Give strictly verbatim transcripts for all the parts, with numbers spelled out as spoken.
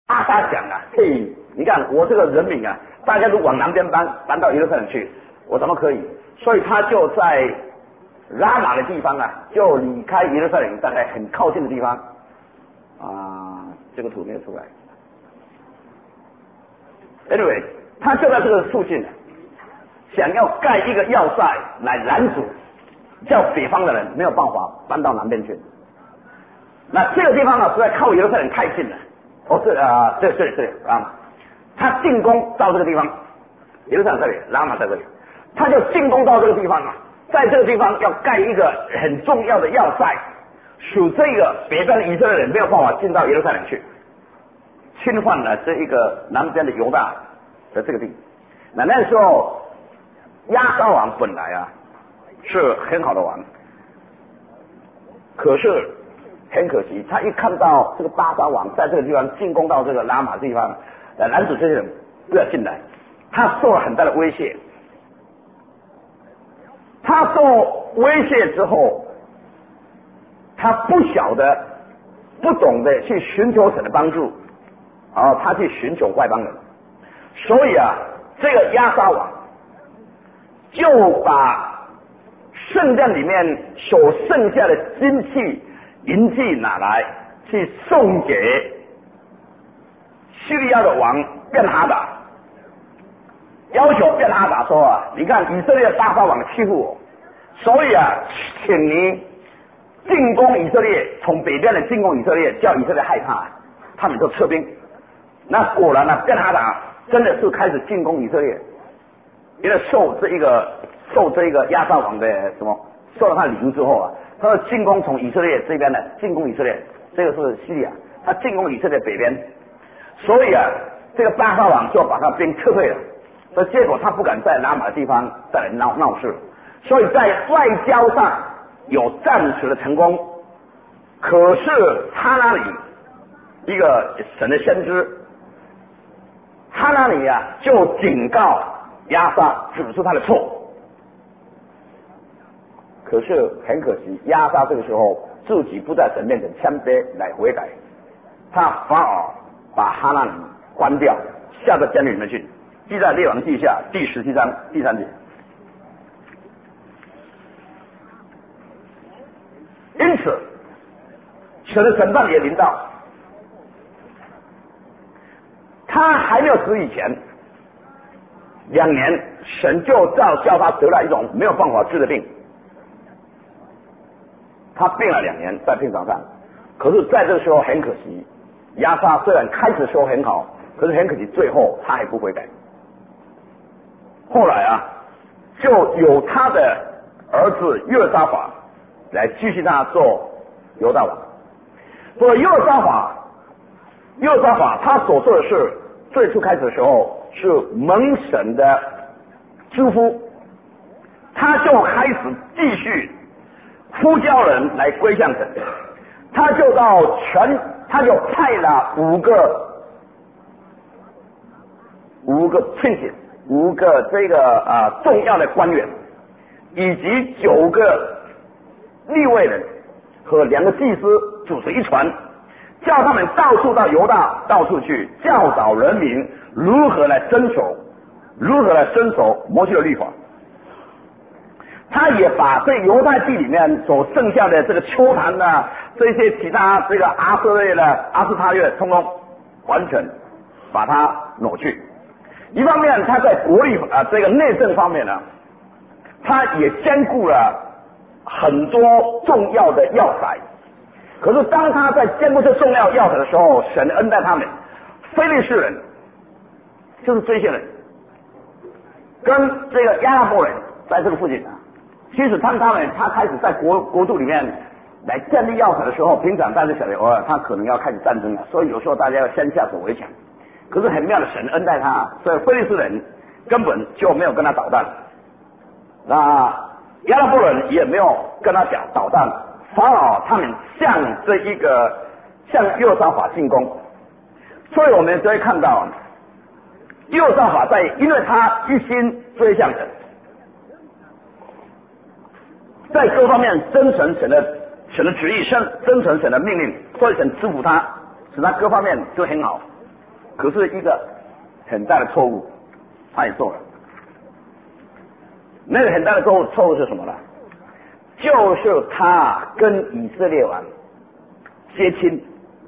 阿沙讲啊，嘿，你看我这个人民啊，大家都往南边搬，搬到耶路撒冷去，我怎么可以？所以他就在拉玛的地方啊，就离开耶路撒冷大概很靠近的地方啊，这个图没有出来。Anyway， 他就在这个附近，想要盖一个要塞来拦阻，叫北方的人没有办法搬到南边去。那这个地方呢，实在靠耶路撒冷太近了。哦，是啊，对对对啊，他进攻到这个地方，耶路撒冷这里，拉玛在这里，他就进攻到这个地方啊，在这个地方要盖一个很重要的要塞，使这个北边的以色列人没有办法进到耶路撒冷去，侵犯了这一个南边的犹大的这个地。那那时候亚沙王本来啊是很好的王，可是很可惜，他一看到这个巴沙王在这个地方进攻到这个拉玛地方，呃，拦阻这些人不要进来，他受了很大的威胁。他受威胁之后，他不晓得、不懂得去寻求神的帮助，啊，他去寻求外邦人，所以啊，这个亚沙王就把圣殿里面所剩下的金器、银器拿来，去送给叙利亚的王便哈达，要求便哈达说啊，你看以色列巴沙王欺负我，所以啊，请你进攻以色列，从北边的进攻以色列，叫以色列害怕，他们就撤兵。那果然呢，便哈达真的是开始进攻以色列，因为受这一个受这一个亚沙王的什么，受了他礼物之后啊，他的进攻从以色列这边呢，进攻以色列，这个是叙利亚，他进攻以色列北边，所以啊，这个巴沙王就把他兵撤退了，所以结果他不敢在拉玛的地方再来闹闹事，所以在外交上有暂时的成功，可是哈拿里一个神的先知，哈拿里啊就警告亚沙，指出他的错。可是很可惜，亚沙这个时候自己不在神面前谦卑来悔改，他反而把哈拿里关掉，下到监狱里面去，记在列王记下第十七章第三节。因此，神的审判也临到，他还没有死以前，两年，神就照叫他得了一种没有办法治的病。他病了两年在病床上，可是在这个时候很可惜，亚沙虽然开始时候很好，可是很可惜最后他还不悔改。后来啊，就有他的儿子约沙法来继续他做犹大王。不过约沙法，约沙法他所做的事，最初开始的时候是蒙神的祝福，他就开始继续呼叫人来归向神，他就到全，他就派了五个五个 prince， 五个这个啊、呃、重要的官员，以及九个利未人和两个祭司组成一船，叫他们到处到犹大到处去教导人民如何来遵守，如何来遵守摩西的律法。他也把这犹太地里面所剩下的这个丘坛啊，这些其他这个阿瑟月的阿斯他月，通通完全把它挪去。一方面，他在国力啊这个内政方面呢，他也兼顾了很多重要的要塞。可是当他在兼顾这重要要塞的时候，神恩待他们，非利士人就是这些人，跟这个亚拉伯人在这个附近啊。其实当他们他开始在国国度里面来建立要塞的时候，平常大家晓得哦，他可能要开始战争了，所以有时候大家要先下手为强。可是很妙的，神恩待他，所以非利士人根本就没有跟他捣蛋，那亚拉伯人也没有跟他讲捣蛋，反而他们向这一个向约沙法进攻。所以我们就会看到约沙法在，因为他一心追向神，在各方面遵循神的神的旨意，遵遵循神的命令，所以神赐福他，使他各方面都很好。 可是一个很大的错误，他也做了。那个很大的错误错误是什么呢？就是他跟以色列王接亲，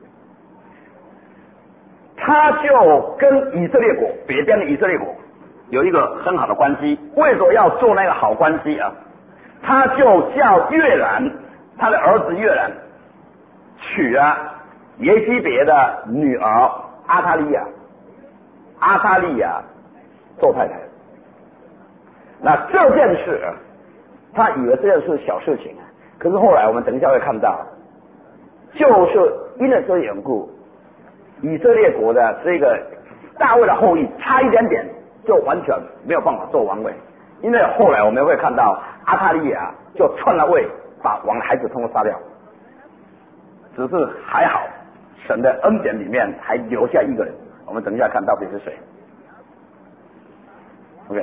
他就跟以色列国北边的以色列国有一个很好的关系。为什么要做那个好关系啊？他就叫约兰，他的儿子约兰娶了耶西别的女儿阿塔利亚，阿塔利亚做太太。那这件事，他以为这件事小事情啊，可是后来我们等一下会看到，就是因为这缘故，以色列国的这个大卫的后裔差一点点就完全没有办法做王位，因为后来我们会看到阿塔利亚就篡了位，把王的孩子通通杀掉。只是还好，神的恩典里面还留下一个人，我们等一下看到底是谁。OK。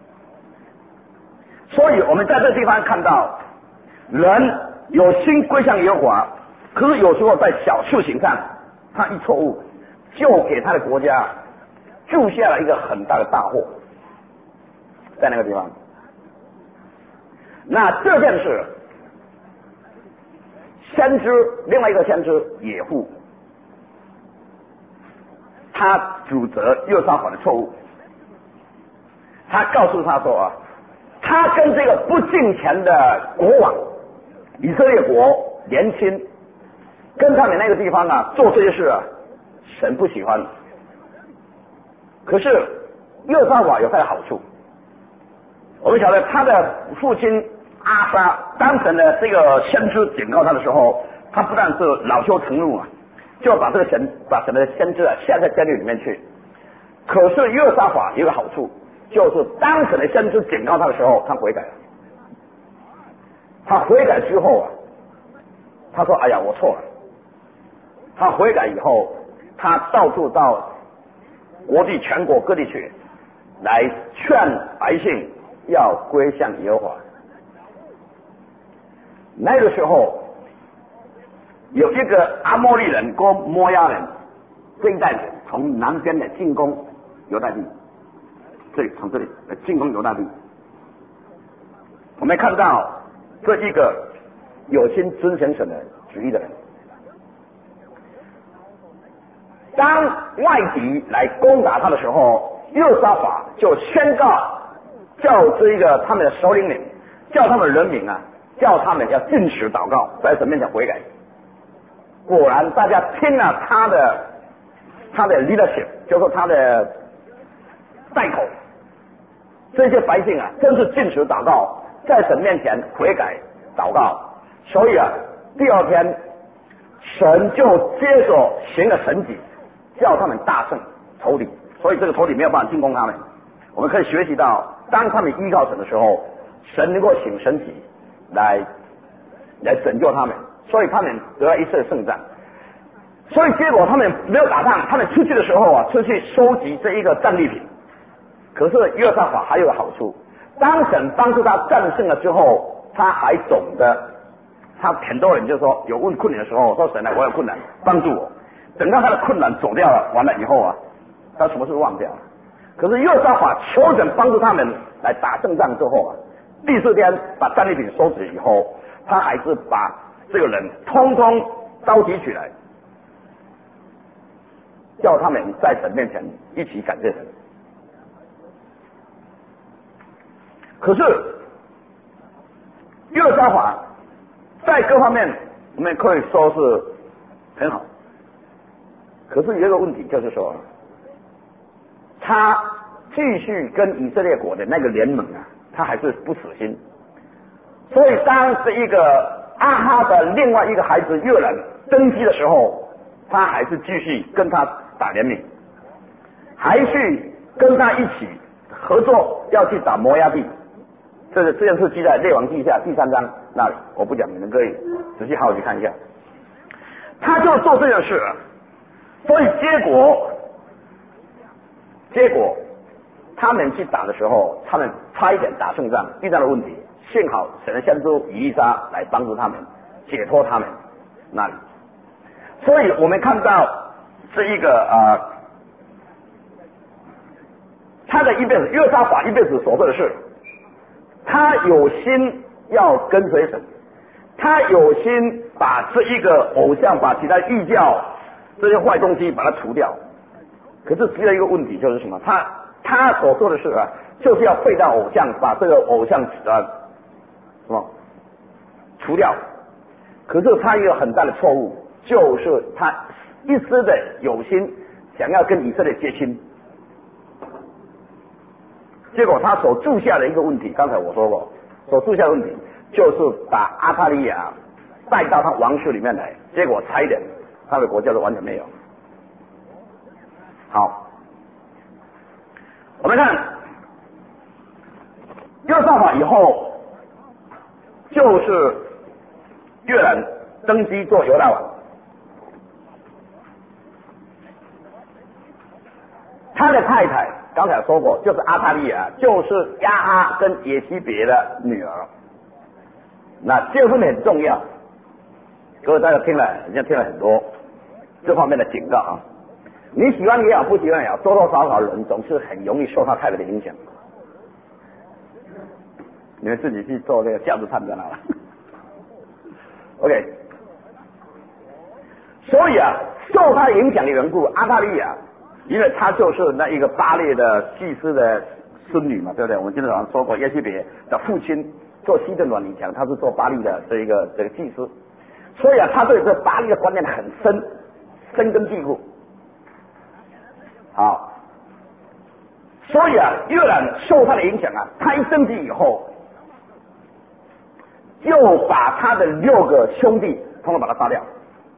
所以我们在这地方看到，人有心归向耶和华，可是有时候在小事情上，他一错误，就给他的国家铸下了一个很大的大祸，在那个地方。那这件事，先知另外一个先知野户，他指责约沙法的错误，他告诉他说啊。他跟这个不敬虔的国王以色列国联亲，跟他们那个地方啊做这些事啊，神不喜欢。可是约沙法有他的好处，我们晓得他的父亲阿撒当成了这个先知警告他的时候，他不但是恼羞成怒啊，就把这个神把神的先知啊下在监狱里面去。可是约沙法有个好处，就是当时的先知警告他的时候，他悔改了。他悔改之后啊，他说：“哎呀，我错了。”他悔改以后，他到处到国际全国各地去，来劝百姓要归向耶和华。那个时候，有一个阿摩利人跟摩押人这一代人从南边的进攻犹大地。这里从这里来进攻犹大地，我们看到这一个有心遵行神的旨意的人，当外敌来攻打他的时候，约沙法就宣告，叫这一个他们的首领们，叫他们人民啊，叫他们要禁食祷告，在神面前悔改。果然，大家听了他的他的 leadership， 就是他的带口。这些百姓啊，真是禁食祷告，在神面前悔改祷告，所以啊，第二天神就接着行了神迹，叫他们大胜仇敌，所以这个仇敌没有办法进攻他们。我们可以学习到，当他们依靠神的时候，神能够行神迹来来拯救他们，所以他们得了一次的胜战。所以结果他们没有打仗，他们出去的时候啊，出去收集这一个战利品。可是约沙法还有个好处，当神帮助他战胜了之后，他还懂得，他很多人就说有问困难的时候，说神啊，我有困难，帮助我。等到他的困难走掉了，完了以后啊，他什么事都忘掉了。可是约沙法求神帮助他们来打胜仗之后啊，第四天把战利品收拾以后，他还是把这个人通通召集起来，叫他们在神面前一起感谢神。可是约沙法在各方面我们可以说是很好，可是有一个问题，就是说他继续跟以色列国的那个联盟啊，他还是不死心。所以当这一个阿哈的另外一个孩子约兰登基的时候，他还是继续跟他打联盟，还去跟他一起合作要去打摩押地。这个这件事记在列王记下第三章那里，我不讲，你们可以仔细好好去看一下。他就做这件事，所以结果结果他们去打的时候，他们差一点打胜仗，遇到了问题，幸好神的先知以利沙来帮助他们，解脱他们那里。所以我们看到这一个呃他的一辈子，约沙法一辈子所做的事，他有心要跟随神，他有心把这一个偶像，把其他异教这些坏东西把它除掉。可是只有一个问题，就是什么？他他所做的事啊，就是要废掉偶像，把这个偶像呃什么除掉。可是他有很大的错误，就是他一丝的有心想要跟以色列接亲，结果他所铸下的一个问题，刚才我说过，所铸下的问题就是把阿塔利亚带到他王室里面来，结果差一点他的国家都完全没有。好，我们看约沙法以后，就是约兰登基做犹大王。他的太太刚才说过，就是阿塔利亚，就是亚哈跟耶西别的女儿。那这方面很重要，各位大家听了，人家听了很多这方面的警告啊。你喜欢也好，不喜欢也好，多多少少人总是很容易受他太太的影响。你们自己去做这个价值判断好了。OK， 所以啊，受他影响的缘故，阿塔利亚，因为他就是那一个巴列的祭司的孙女嘛，对不对？我们今天早上说过，耶西别的父亲做西顿软泥墙，他是做巴利的这一个这个祭司，所以啊，他对这巴利的观念很深，深根蒂固。好，所以啊，约兰受他的影响啊，他一登基以后，就把他的六个兄弟统统把他杀掉。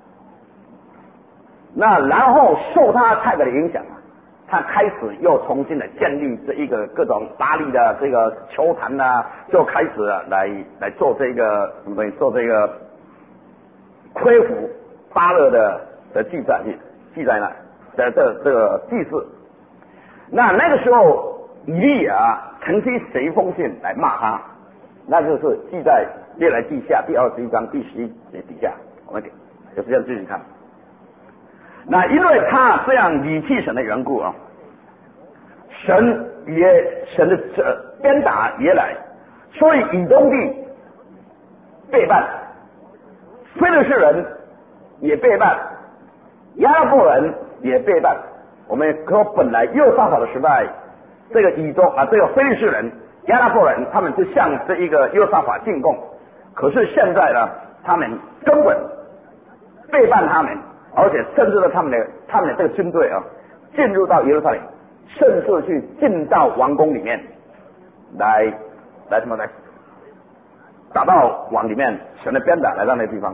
那然后受他太太的影响啊，他开始又重新的建立这一个各种巴利的这个球坛呐、啊，就开始啊来来做这个什么东西，做这个恢复巴勒的的记载记载呢。的这这个祭祀，那那个时候以利亚曾经写一封信来骂他，那就是记在列来记下第二十一章第十一节底下，我们有时间自己看。那因为他这样离弃神的缘故啊，神也神的鞭打也来，所以以东地背叛，非利士人也背叛，亚拉伯人也背叛。我们说本来约沙法的时代，这个以东啊，这个非利士人、亚拉伯人，他们就向这一个约沙法进贡。可是现在呢，他们根本背叛他们，而且甚至呢，他们的他们的这个军队啊，进入到耶路撒冷，甚至去进到王宫里面来来什么来打到王里面，神的鞭打来到那个地方。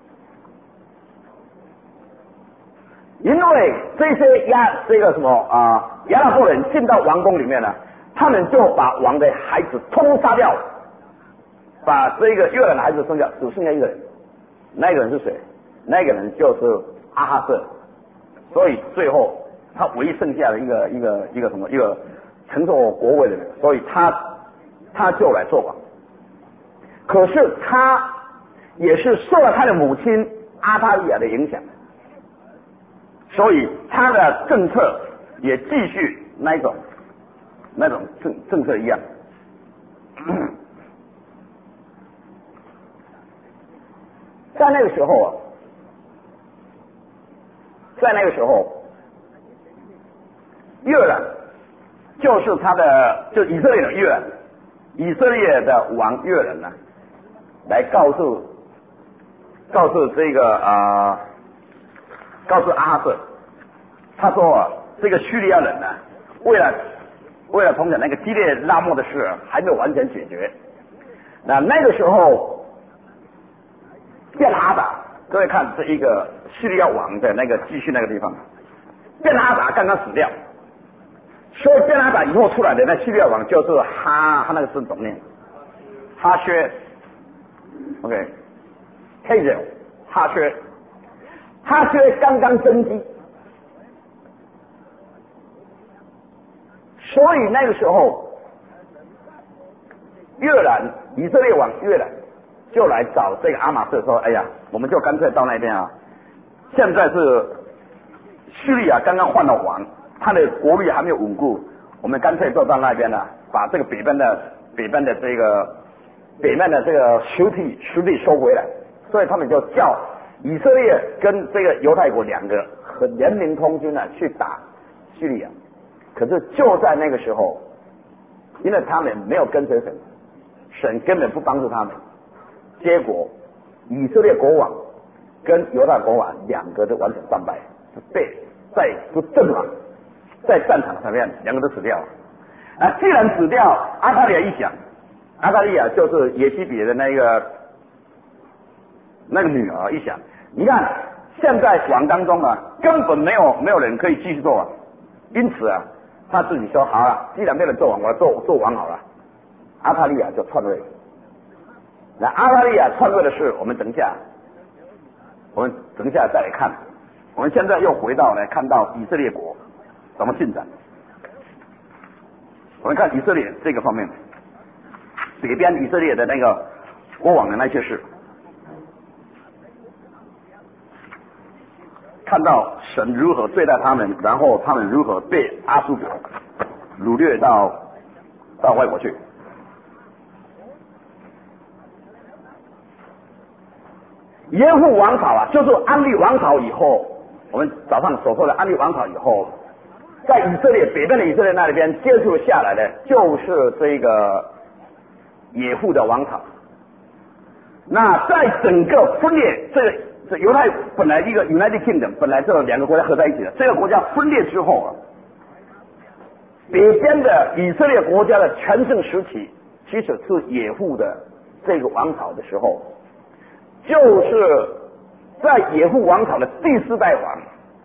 因为这些亚这个什么啊亚拉伯人进到王宫里面呢，他们就把王的孩子通通杀掉，把这个约兰的孩子生下，只剩下一个人，那个人是谁？那个人就是阿哈瑟。所以最后他唯一剩下的一个一个一个什么一个承受国位的人，所以他他就来做王。可是他也是受了他的母亲阿塔利亚的影响。所以他的政策也继续那一种那种政政策一样。在那个时候啊，在那个时候，约兰就是他的，就以色列的约兰，以色列的王约兰呢，来告诉告诉这个啊。呃告诉阿哈瑟，他说啊，这个叙利亚人呢、啊，为了为了从前那个基列拉末的事还没有完全解决。那那个时候，便哈达，各位看这一个叙利亚王的那个继续那个地方，便哈达刚刚死掉，所以便哈达以后出来的那叙利亚王就是哈，他那个字怎么念？哈薛 ，OK， 黑人哈薛。哈薛刚刚登基，所以那个时候，约兰以色列王约兰就来找这个阿玛色说：“哎呀，我们就干脆到那边啊！现在是叙利亚刚刚换了王，他的国力还没有稳固， 我们干脆就到那边呢，把这个北边的北边的这个北面的这个实体实力收回来。所以他们就叫以色列跟这个犹太国两个和联名通军呢去打叙利亚。可是就在那个时候，因为他们没有跟随神，神根本不帮助他们，结果以色列国王跟犹大国王两个都完全战败，被在不阵亡，在战场上面两个都死掉了。啊，既然死掉，阿塔利亚一想，阿塔利亚就是耶西别的那个那个女儿一想，你看现在王当中啊，根本没有没有人可以继续做王，因此啊，他自己说好了，既然没有人做王，我要做做王好了。阿塔利亚就篡位。那阿塔利亚篡位的事，我们等一下，我们等一下再来看。我们现在又回到来看到以色列国怎么进展。我们看以色列这个方面，北边以色列的那个国王的那些事，看到神如何对待他们，然后他们如何被阿述国掳掠到到外国去。耶户王朝啊，就是安利王朝以后，我们早上所说的安利王朝以后，在以色列北边的以色列那里边接触下来的，就是这个耶户的王朝。那在整个分裂，这个这犹太本来一个 United Kingdom 本来这两个国家合在一起的，这个国家分裂之后啊，北边的以色列国家的全盛时期，其实是耶户的这个王朝的时候。就是在耶户王朝的第四代王，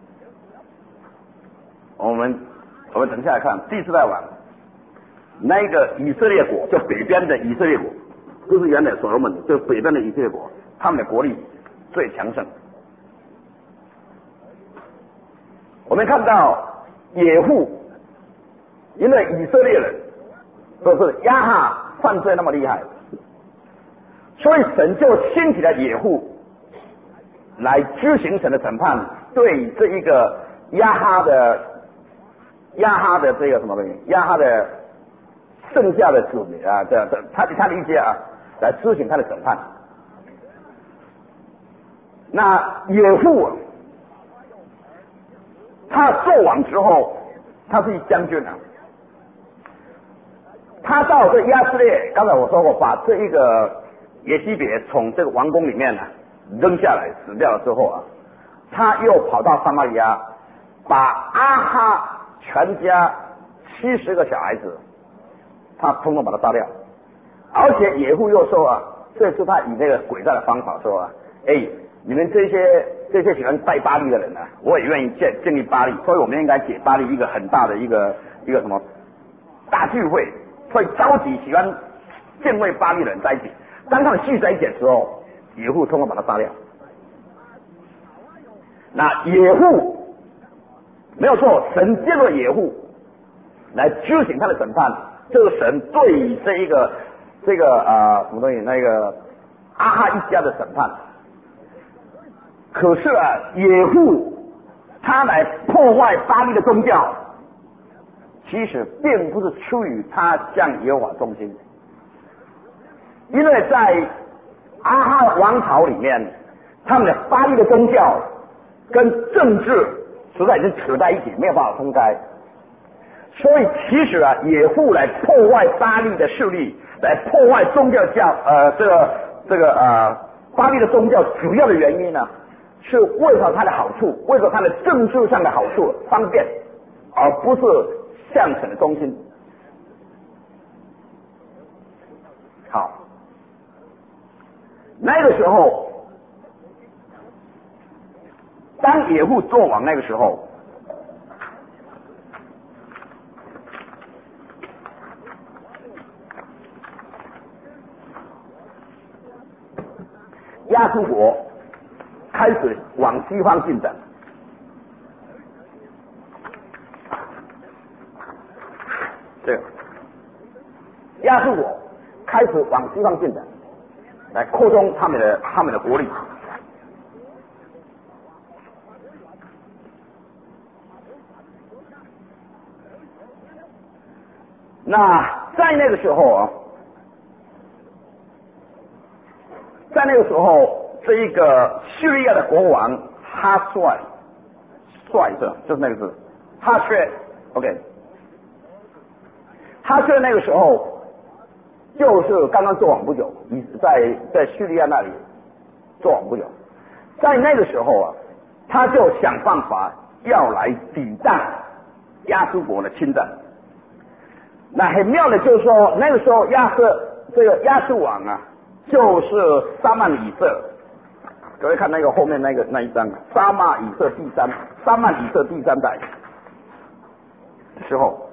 我们我们等一下来看第四代王，那个以色列国，就北边的以色列国，不是原来所罗门的，就北边的以色列国，他们的国力最强盛。我们看到耶户，因为以色列人都是亚哈犯罪那么厉害。所以神就兴起了耶户来执行神的审判，对这一个亚哈的亚哈的这个什么东西，亚哈的剩下的子民啊，这这他他的一些啊，来执行他的审判。那耶户他做王之后，他是将军啊，他到这亚斯列，刚才我说过，把这一个耶西别从这个王宫里面呢、啊、扔下来死掉了之后啊，他又跑到撒玛利亚，把阿哈全家七十个小孩子，他通通把他杀掉。而且耶户又说啊，这是他以那个诡诈的方法说啊，哎，你们这些这些喜欢拜巴力的人呢、啊，我也愿意建建立巴力，所以我们应该给巴力一个很大的一个一个什么大聚会，所以召集喜欢敬畏巴力的人在一起。当他们聚在一起的时候，耶户通通把他杀掉。那耶户没有错，神借着耶户来执行他的审判，这个神对这一个这个啊、呃、什么东西那个阿哈一家的审判。可是啊，耶户他来破坏巴力的宗教，其实并不是出于他向耶和华忠心。因为在阿哈王朝里面，他们的巴力的宗教跟政治实在已经扯在一起，没有办法分开。所以其实啊，耶户来破坏巴力的势力，来破坏宗教教呃这个这个呃巴力的宗教，主要的原因呢，是为了他的好处，为了他的政治上的好处方便，而不是向神的忠心。好。那个时候，当耶户做王那个时候，亚述国开始往西方进展。对，亚述国开始往西方进展。来扩充他们的他们的国力。 那在那个时候啊，在那个时候，这一个叙利亚的国王哈帅，帅是就是那个字，哈薛 ，OK， 哈薛那个时候就是刚刚做完不久，在在叙利亚那里做完不久，在那个时候啊，他就想办法要来抵挡亚述国的侵占。那很妙的就是说，那个时候亚瑟这个亚述王啊，就是撒曼以色。各位看那个后面那个那一张，撒玛以色第三，撒曼以色第三代的时候，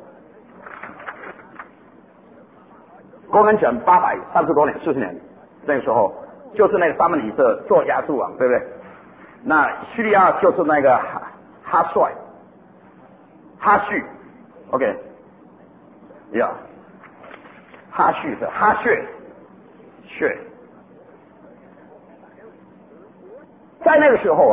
公元前八百三十多年，四十年，那个时候就是那个撒曼以色做亚述王，对不对？那叙利亚就是那个哈哈帅，哈叙 ，OK， 呀、yeah ，哈叙是哈薛，薛。在那个时候啊，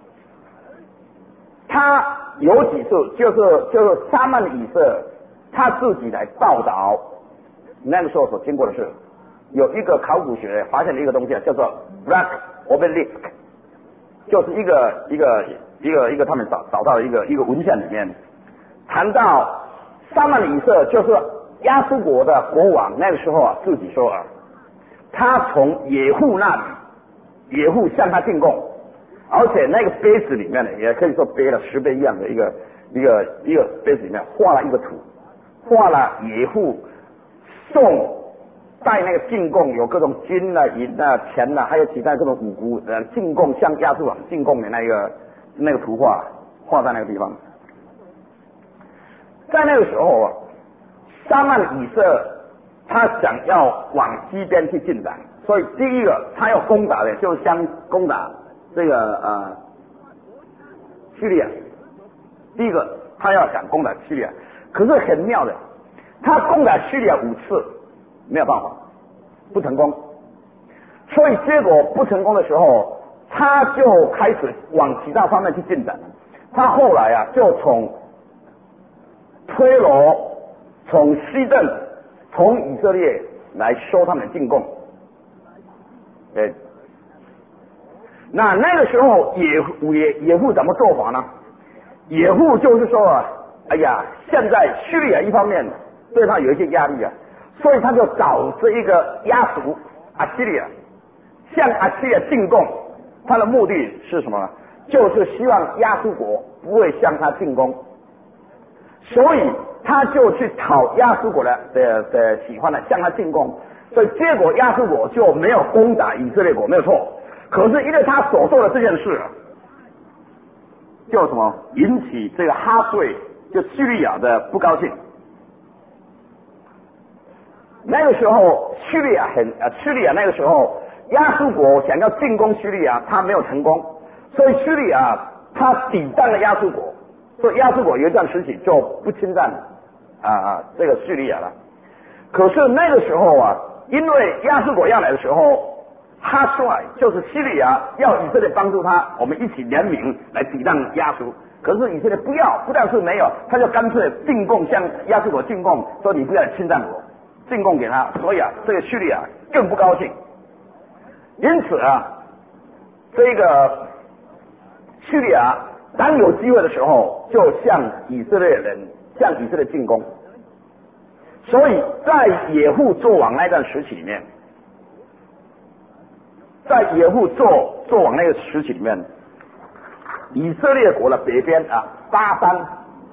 他有几次就是就是撒曼以色他自己来报道，那个时候所经过的事，有一个考古学发现了一个东西叫做 rock obelisk， 就是一个一个一个一个他们找找到的一个一个文献里面谈到撒曼以色就是亚述国的国王，那个时候啊自己说啊，他从野户那里，野户向他进贡。而且那个杯子里面呢，也可以说背了石碑一样的一个一个一个杯子里面画了一个图，画了野户送带那个进贡有各种金啊、银啊、钱啊，还有其他各种五谷呃进贡向亚述王进贡的那个那个图画画在那个地方。在那个时候啊，撒曼以色他想要往西边去进展，所以第一个他要攻打的就是想攻打这个呃叙利亚，第一个他要想攻打叙利亚，可是很妙的，他攻打叙利亚五次没有办法，不成功，所以结果不成功的时候，他就开始往其他方面去进展。他后来啊，就从推罗、从西顿、从以色列来收他们的进贡，对。那那个时候野野野户怎么做法呢？野户就是说啊，哎呀，现在叙利亚一方面对他有一些压力啊，所以他就找这一个亚述阿西利亚，向阿西利亚进贡。他的目的是什么呢？就是希望亚述国不会向他进攻，所以他就去讨亚述国的的的喜欢的，向他进贡。所以结果亚述国就没有攻打以色列国，没有错。可是因为他所做的这件事，就什么引起这个哈税就叙利亚的不高兴。那个时候叙利亚很呃叙利亚那个时候亚述国想要进攻叙利亚，他没有成功，所以叙利亚他抵挡了亚述国，所以亚述国有一段时期就不侵占啊这个叙利亚了。可是那个时候啊，因为亚述国要来的时候，哈帅就是叙利亚要以色列帮助他，我们一起联名来抵挡亚述。可是以色列不要，不但是没有，他就干脆进贡向亚述国进贡，说你不要侵占我，进贡给他。所以啊，这个叙利亚更不高兴。因此啊，这个叙利亚当有机会的时候，就向以色列人向以色列进攻。所以在野户做王那段时期里面。在野户做做往那个时期里面，以色列国的北边啊，巴山，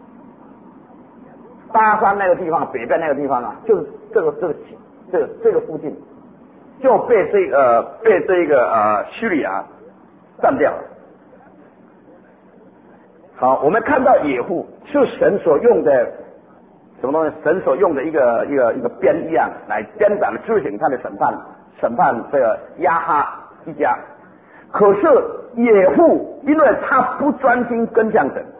巴山那个地方，北边那个地方啊，就是这个这个这个这个附近，就被这个、呃、被这个呃叙利亚占掉了。好，我们看到野户是神所用的什么东西？神所用的一个一个一个鞭一样来鞭打执行他的审判。审判这个亚哈一家，可是野户因为他不专心跟向神，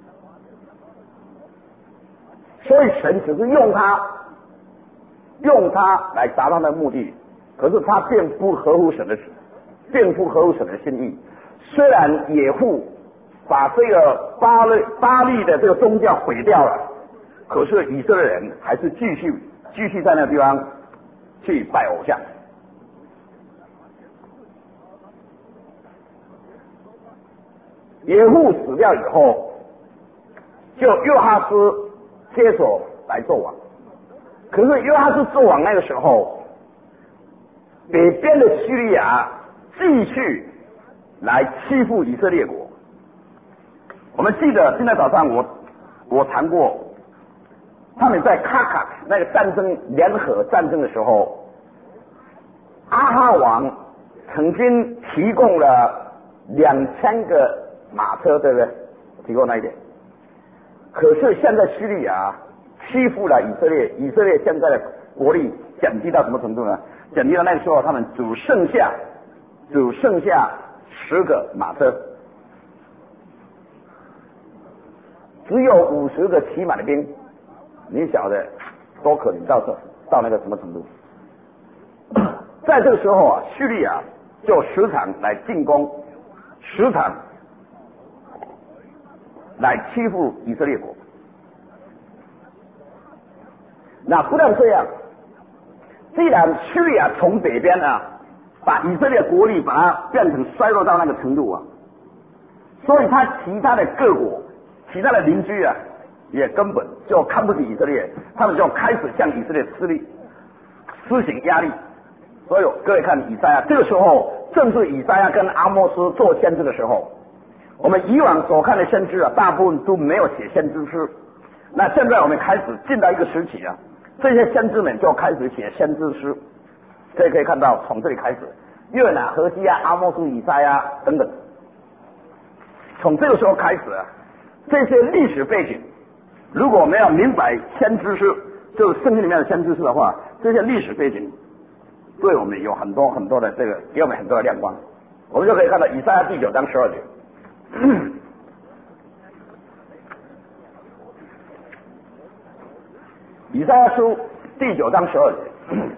所以神只是用他，用他来达到他的目的。可是他并不合乎神的，并不合乎神的心意。虽然野户把这个巴利巴利的这个宗教毁掉了， 可是以色列人还是继续继续在那个地方去拜偶像。耶户死掉以后，就约哈斯接手来做王。可是约哈斯做王那个时候，北边的叙利亚继续来欺负以色列国。我们记得今天早上我我谈过，他们在卡卡那个战争联合战争的时候，阿哈王曾经提供了两千个马车，对不对？提供那一点。可是现在叙利亚欺负了以色列，以色列现在的国力减低到什么程度呢？减低到那个时候，他们只剩下只剩下十个马车，只有五十个骑马的兵。你晓得多可怜到到那个什么程度？在这个时候啊，叙利亚就时常来进攻，时常来欺负以色列国。那不但这样，既然叙利亚从北边啊，把以色列国力把它变成衰弱到那个程度啊，所以他其他的各国、其他的邻居啊，也根本就看不起以色列，他们就开始向以色列施力、施行压力。所以各位看以赛亚，这个时候正是以赛亚跟阿摩斯做先知的时候。我们以往所看的先知啊，大部分都没有写先知书。那现在我们开始进到一个时期啊，这些先知们就开始写先知书。所以可以看到，从这里开始，约拿、何西阿、阿摩斯、以赛亚等等，从这个时候开始啊，这些历史背景，如果我们要明白先知书，就是圣经里面的先知书的话，这些历史背景对我们有很多很多的这个，给我们很多的亮光。我们就可以看到以赛亚第九章十二节。以赛亚书第九章十二节，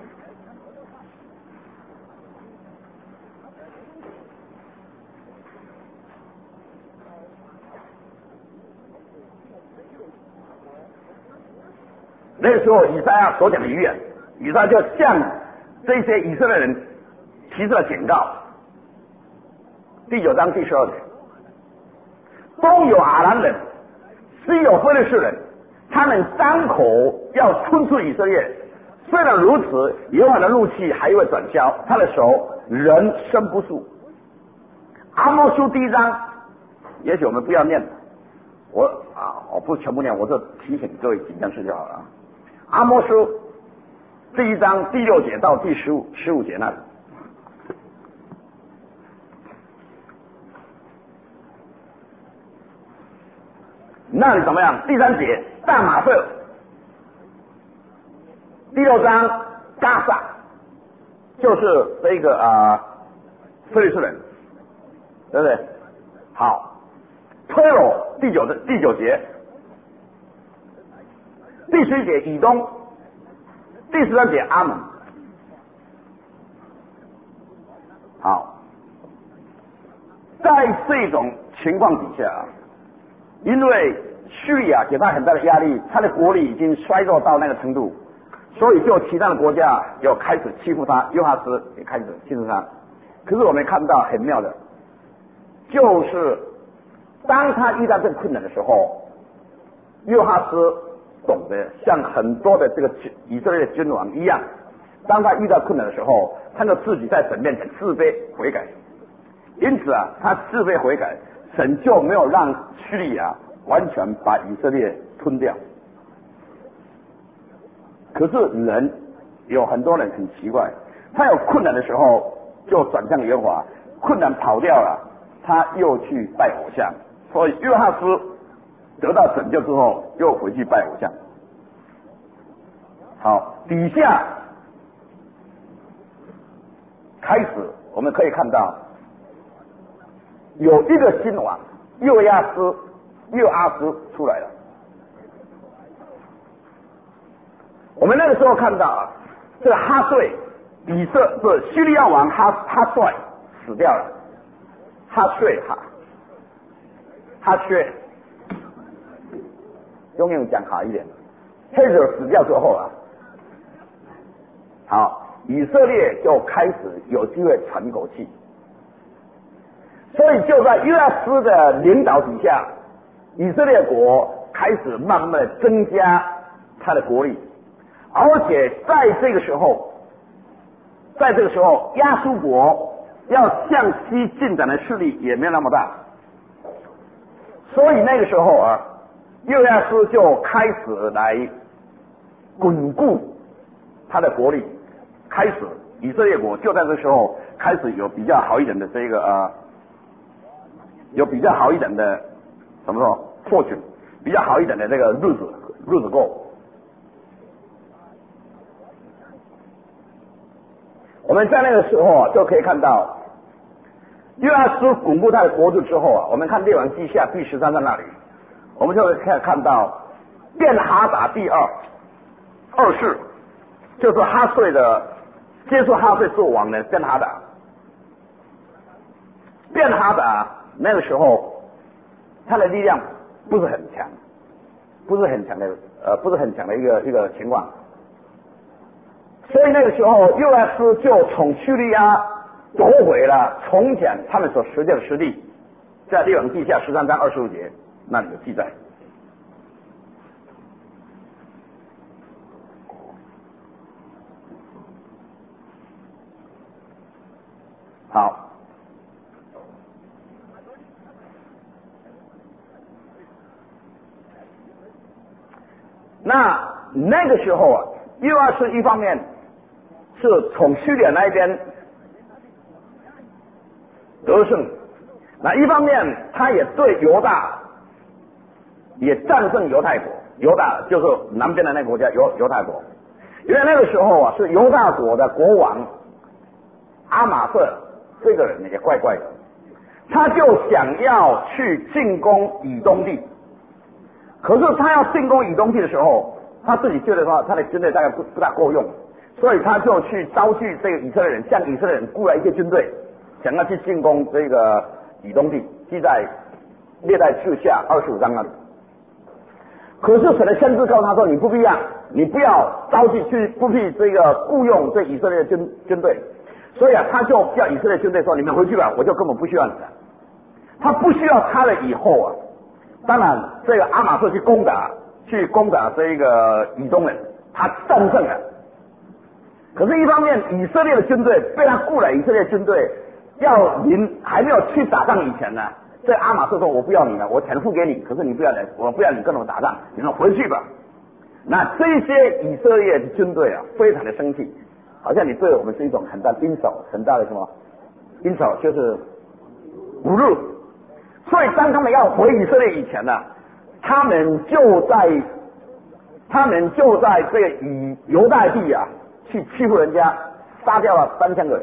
那个时候以赛亚所讲的预言，以赛亚就向这些以色列人提出了警告。第九章第十二节，东有亚兰人，西有非利士人，他们张口要吞噬以色列。虽然如此，耶和华的怒气还未转消，他的手仍伸不住。阿摩书第一章，也许我们不要念，我啊，我不全部念，我就提醒各位几件事就好了。阿摩书第一章第六节到第十五十五节那里。那里怎么样？第三节大马色，第六章加萨，就是这个啊非利士人，对不对？好，推罗第九的第九节，第十一节以东，第十三节阿门。好，在这种情况底下啊，因为叙利亚给他很大的压力，他的国力已经衰弱到那个程度，所以就其他的国家就开始欺负他，约哈斯也开始欺负他。可是我们看到很妙的，就是当他遇到这个困难的时候，约哈斯懂得像很多的这个以色列的君王一样，当他遇到困难的时候，他就自己在神面前自卑悔改。因此啊，他自卑悔改，神就没有让叙利亚完全把以色列吞掉。可是人有很多人很奇怪，他有困难的时候就转向耶和华，困难跑掉了，他又去拜偶像。所以约哈斯得到拯救之后，又回去拜偶像。好，底下开始我们可以看到有一个新王约亚斯约阿斯出来了。我们那个时候看到啊，这个哈税以色不是叙利亚王哈哈帅死掉了，哈税哈哈税，用英文讲好一点， 黑子死掉之后啊，好，以色列就开始有机会喘一口气。所以就在约阿斯的领导底下，以色列国开始慢慢的增加他的国力，而且在这个时候，在这个时候，亚述国要向西进展的势力也没有那么大，所以那个时候啊，约阿斯就开始来巩固他的国力，开始以色列国就在这时候开始有比较好一点的这个呃，有比较好一点的怎么说获取，比较好一点的这个日子日子过。我们在那个时候啊，就可以看到约阿斯巩固他的国度之后啊，我们看列王记下第十三章那里，我们就会看看到便哈达第二二世，就是哈岁的接受哈岁做王的便哈达。便哈达那个时候他的力量不是很强，不是很强的呃不是很强的一个一个情况。所以那个时候，约阿斯就从叙利亚夺回了从前他们所实践的实力，在列王记下十三章二十五节那里有记载。好，那那个时候啊，约阿斯一方面是从叙利亚那一边得胜，那一方面他也对犹大也战胜犹太国，犹大就是南边的那个国家犹犹太国，因为那个时候啊是犹大国的国王阿玛色这个人也怪怪的，他就想要去进攻以东地，可是他要进攻以东地的时候，他自己觉得说他的军队大概不不大够用，所以他就去招聚这个以色列人，向以色列人雇来一些军队，想要去进攻这个以东地，记在列代志下二十五章那里。可是神的先知告诉他说，你不必要，你不要招聚去，不必这个雇佣这以色列的军军队，所以啊，他就叫以色列军队说，你们回去吧，我就根本不需要你了。他不需要他了以后啊，当然这个阿玛色去攻打去攻打这个以东人，他战胜了。可是，一方面以色列的军队被他雇来，以色列军队要临还没有去打仗以前呢，这阿玛色说：“我不要你了，我钱付给你，可是你不要来，我不要你跟我打仗，你们回去吧。”那这些以色列的军队啊，非常的生气，好像你对我们是一种很大的阴手，很大的什么阴手，就是侮辱。所以，当他们要回以色列以前呢、啊，他们就在他们就在这个以犹大地啊。去欺负人家，杀掉了三千个人。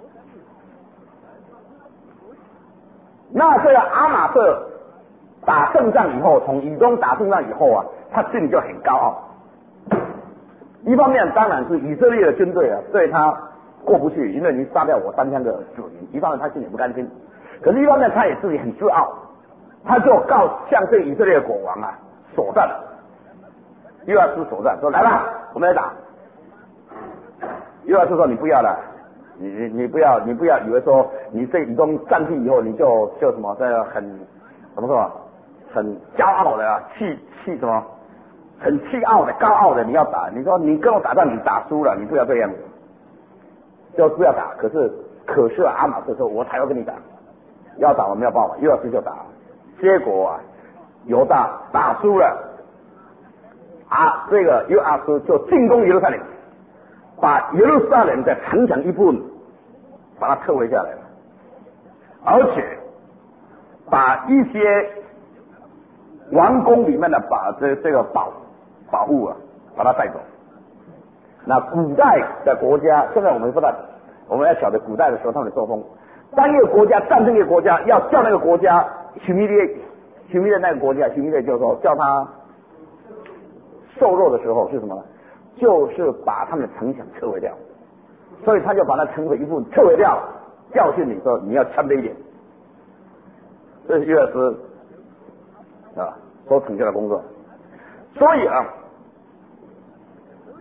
那这个阿玛色打胜仗以后，从以东打胜仗以后啊，他心里就很高傲。一方面当然是以色列的军队啊，对他过不去，因为你杀掉我三千个子民，一方面他心里不甘心。可是，一方面他也自己很自傲，他就告向这个以色列的国王啊索战，约阿斯索战，说来吧，我们来打。约阿斯说：“你不要了，你你你不要，你不要以为说你这以东占据以后，你就就什么这个很怎么说，很骄傲的啊，气气什么，很气傲的、高傲的，你要打。你说你跟我打仗，你打输了，你不要这样子，就不要打。可是可是阿玛斯说，我才要跟你打，要打我没有办法。约阿斯就打，结果啊，犹大打输了，啊，这个约阿斯就进攻耶路撒冷。”把耶路撒冷的城墙一部分把它撤回下来了，而且把一些王宫里面的把这这个宝宝物啊，把它带走。那古代的国家，现在我们不知道，我们要晓得古代的时候他们的作风。当一个国家战胜一个国家，要叫那个国家 humiliate humiliate 那个国家 humiliate 就是说叫他受弱的时候是什么呢？就是把他们的城墙撤回掉，所以他就把那城的一部分撤回掉，教训你说你要谦卑一点。这是约阿斯啊所成就的工作。所以啊，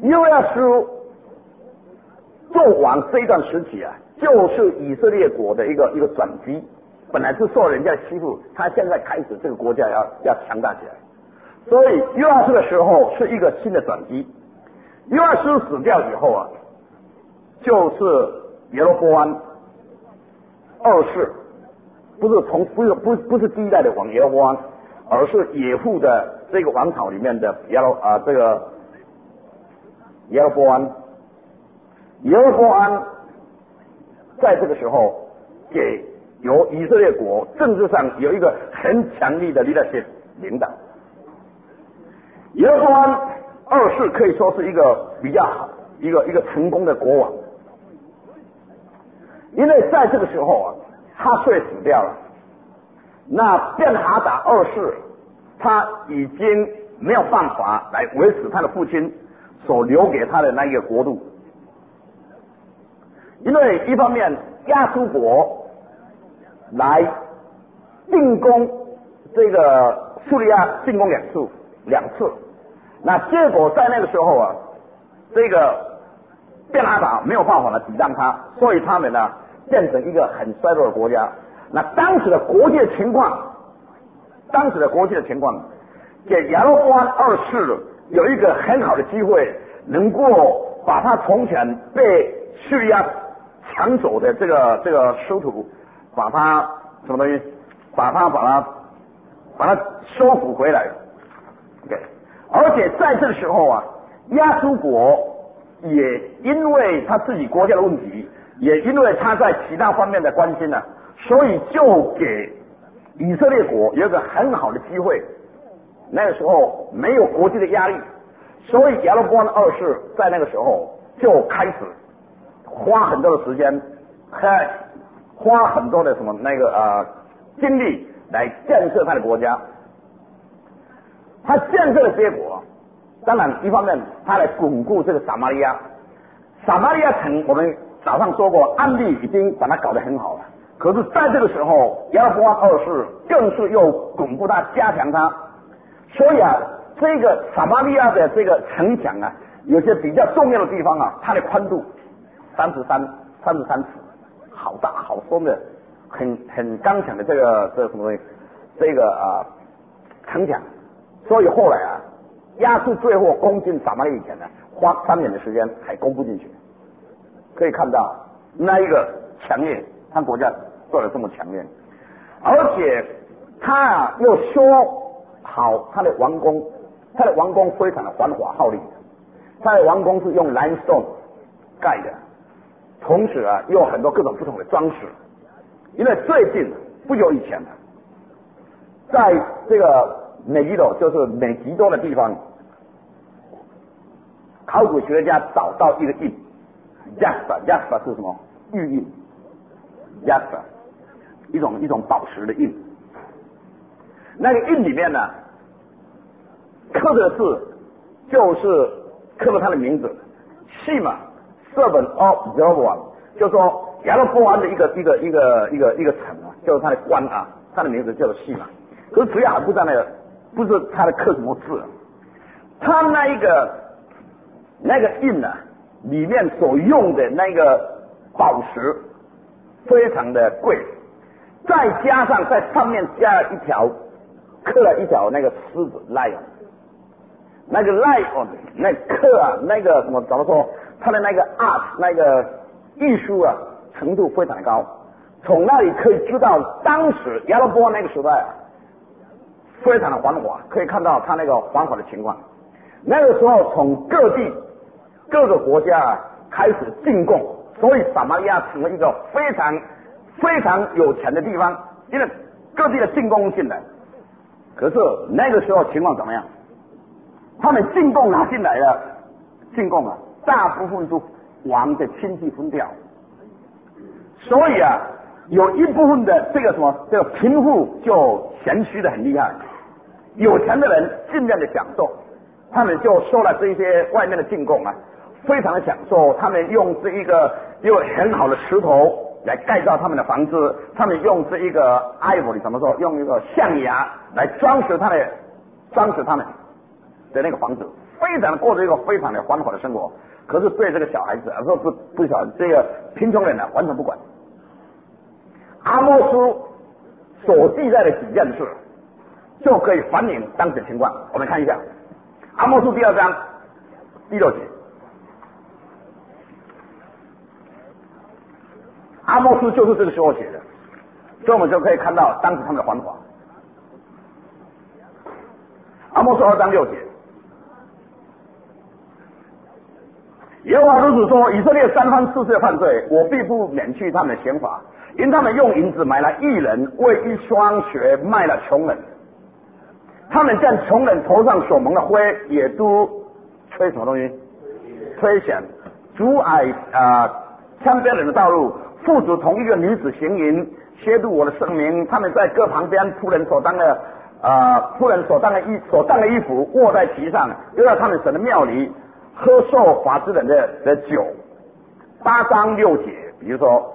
约亚书做王这一段时期啊，就是以色列国的一个一个转机。本来是受人家欺负，他现在开始这个国家要要强大起来，所以约阿施的时候是一个新的转机。约阿施死掉以后啊，就是耶罗波安二世，不是从不是不不是第一代的王耶罗波安，而是野户的这个王朝里面的耶罗啊这个耶罗波安。耶罗波安在这个时候给由以色列国政治上有一个很强力的 leadership 领导。耶罗波安二世可以说是一个比较好、一个一个成功的国王，因为在这个时候啊，哈睡死掉了，那便哈达二世他已经没有办法来维持他的父亲所留给他的那一个国度，因为一方面亚述国来进攻这个叙利亚，进攻两次，两次。那结果在那个时候啊，这个便哈达没有办法来抵挡他，所以他们呢变成一个很衰弱的国家。那当时的国际的情况，当时的国际的情况，给亚罗波安二世有一个很好的机会，能够把他从前被叙利亚抢走的这个这个失土。把它什么东西？把它把它把它收复回来。OK， 而且在这个时候啊，亚述国也因为他自己国家的问题，也因为他在其他方面的关心呢、啊，所以就给以色列国有一个很好的机会。那个时候没有国际的压力，所以亚罗波安二世在那个时候就开始花很多的时间，开。花很多的什么那个呃精力来建设他的国家。他建设的结果，当然一方面他来巩固这个撒玛利亚。撒玛利亚城我们早上说过，安利已经把它搞得很好了。可是在这个时候，亚罗波安二世更是又巩固它、加强它。所以啊，这个撒玛利亚的这个城墙啊，有些比较重要的地方啊，它的宽度三十三三十三尺。好大好松的，很很刚强的这个这个什么东西，这个啊城墙。所以后来啊，亚述最后攻进撒玛利亚以前呢，花三年的时间还攻不进去。可以看到那一个强烈，他国家做得这么强烈，而且他啊又修好他的王宫，他的王宫非常的繁华浩丽，他的王宫是用 limestone 盖的。同时啊，又有很多各种不同的装饰。因为最近不久以前呢、啊，在这个美吉多，就是美吉多的地方，考古学家找到一个印 ，jasper jasper 是什么？玉印 ，jasper 一种一种宝石的印。那个印里面呢，刻的字就是刻了他的名字，细嘛。Servant of Jeroboam， 就说亚罗波安的一个一个一个一个一个城啊，就是他的官啊，他的名字叫做细嘛。可是主要还不在那个，不是他的刻什么字、啊，他那一个那个印啊，里面所用的那个宝石非常的贵，再加上在上面加了一条刻了一条那个狮子 lion， 那个 lion 那刻啊那个什么怎么说？他的那个 art 那个艺术啊程度非常的高，从那里可以知道当时亚罗波安那个时代啊非常的繁华，可以看到他那个繁华的情况。那个时候从各地各个国家啊开始进贡，所以撒玛利亚成为一个非常非常有钱的地方，因为各地的进贡进来。可是那个时候情况怎么样？他们进贡拿进来的进贡啊，大部分都王的亲戚分掉，所以啊，有一部分的这个什么这个贫富就谦虚的很厉害，有钱的人尽量的享受，他们就收了这些外面的进贡啊，非常的享受。他们用这一个用很好的石头来盖造他们的房子，他们用这一个 ivory 怎么说？用一个象牙来装饰他的装饰他们的那个房子， 非常过着一个非常的繁华的生活。可是对这个小孩子，说不不小这个贫穷人呢、啊，完全不管。阿摩斯所记载的几件事，就可以反映当时的情况。我们看一下阿摩斯第二章第六节。阿摩斯就是这个时候写的，所以我们就可以看到当时他们的繁华。阿摩斯二章六节，耶和华如此说：以色列三番四次犯罪，我必不免去他们的刑罚，因他们用银子买了义人，为一双鞋卖了穷人。他们将穷人头上所蒙的灰，也都吹什么东西？吹响，阻碍啊强奸人的道路。父子同一个女子行淫，亵渎我的圣名。他们在各旁边仆人所当的啊仆人所当的衣所当的衣服卧在其上，又在他们神的庙里喝受法之人的的酒。八章六节，比如说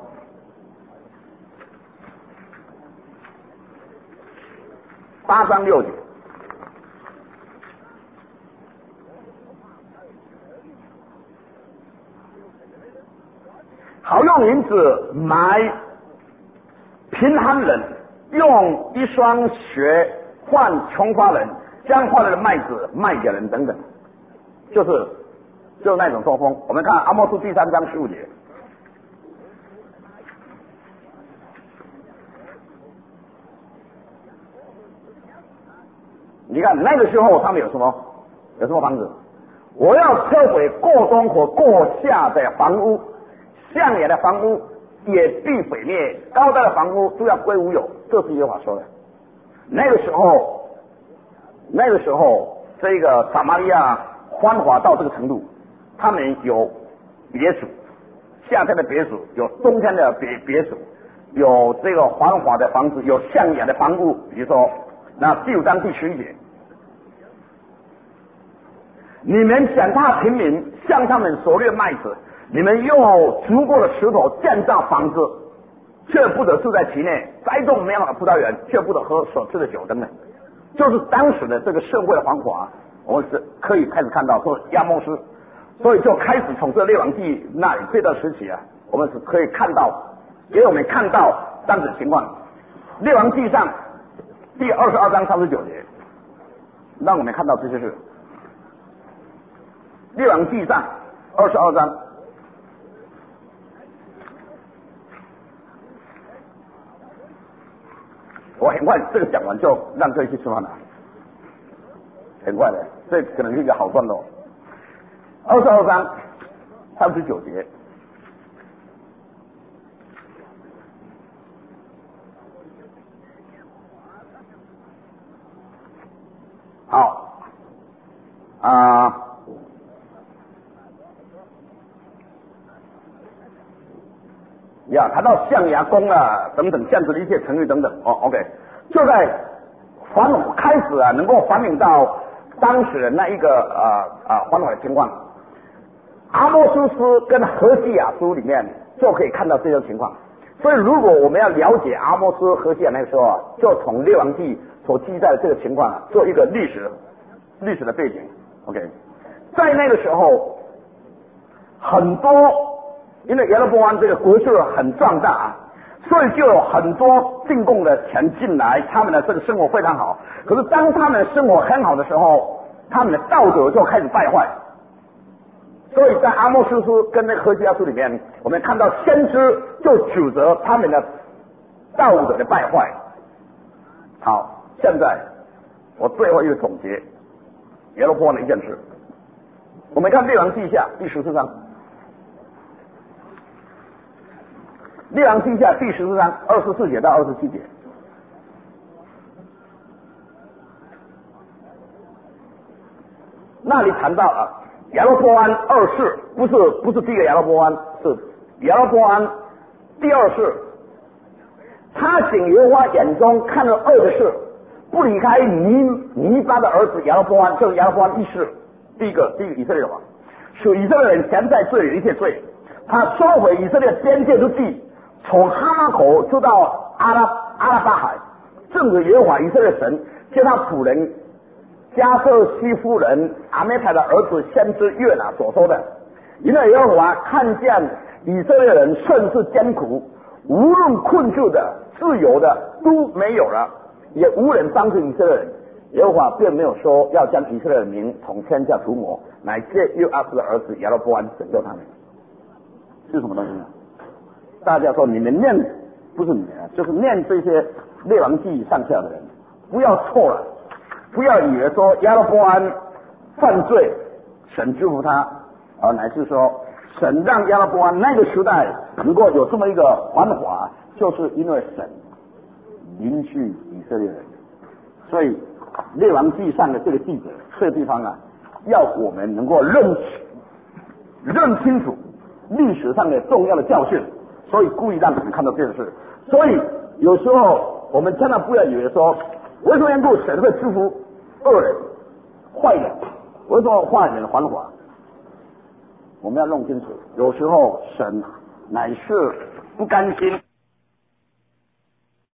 八章六节，好用银子买贫寒人，用一双鞋换穷乏人，将换来的麦子卖给人等等，就是就是那种作风。我们看阿摩司第三章十五节，你看那个时候他们有什么有什么房子？我要摧毁过东和过夏的房屋，象牙的房屋也必毁灭，高大的房屋都要归无有。这是耶和华说的。那个时候，那个时候，这个撒玛利亚繁华到这个程度，他们有别墅，夏天的别墅，有冬天的别别墅，有这个繁华的房子，有象牙的房屋。比如说，那第五章第十一节，你们践踏平民，向他们索掠麦子。你们用足够的石头建造房子，却不得住在其内；栽种美好的葡萄园，却不得喝所吃的酒等等。就是当时的这个社会的繁华，我们是可以开始看到说亚摩斯，所以就开始从这列王记那里这段时期啊，我们是可以看到，给我们看到当时的情况。列王记上第二十二章三十九节，让我们看到这些事。列王记上二十二章。我很快这个讲完就让各位去吃饭了，很快的，这可能是一个好段落。二十二章三十九节，好啊。呀，谈到象牙宫啊等等这样子的一些成语等等，哦 ，OK， 就在反开始啊，能够反映到当时的那一个啊啊繁华的情况。阿摩司书跟何西亚书里面就可以看到这种情况。所以，如果我们要了解阿摩司、何西亚那个时候啊，就从列王记所记载的这个情况啊，做一个历史历史的背景。OK， 在那个时候，很多。因为耶罗波安这个国势很壮大啊，所以就有很多进贡的钱进来，他们的这个生活非常好。可是当他们的生活很好的时候，他们的道德就开始败坏。所以在阿摩司书跟那个何西阿书里面，我们看到先知就指责他们的道德的败坏。好，现在我最后一个总结耶罗波安的一件事，我们看列王记下第十四章。列王记下第十四章二十四节到二十七节，那里谈到啊，亚罗波安二世，不是不是第一个亚罗波安，是亚罗波安第二世。他行耶和华眼中看了恶的事，不离开尼尼巴的儿子亚罗波安，就是亚罗波安一世，第一个第一个以色列王，使以色列人全在罪里一切罪。他收回以色列边界之地。从哈马口就到阿拉阿拉巴海，正是耶和华以色列神借他仆人加瑟西夫人阿美台的儿子先知约拿所说的，因为耶和华看见以色列人甚是艰苦，无论困住的、自由的都没有了，也无人帮助以色列人。耶和华并没有说要将以色列人民从天下除魔，乃借约阿斯的儿子亚罗波安拯救他们。是什么东西呢？大家说你们念，不是你们，就是念这些列王记上下的人，不要错了，不要以为说亚罗波安犯罪，神祝福他，而乃是说神让亚罗波安那个时代能够有这么一个繁华，就是因为神允许以色列人。所以列王记上的这个记者这个地方啊，要我们能够认认清楚历史上的重要的教训，所以故意让我们看到这件事。所以有时候我们千万不要以为说，为什么缘故神会祝福恶人、坏人？为什么坏人繁华？我们要弄清楚，有时候神乃是不甘心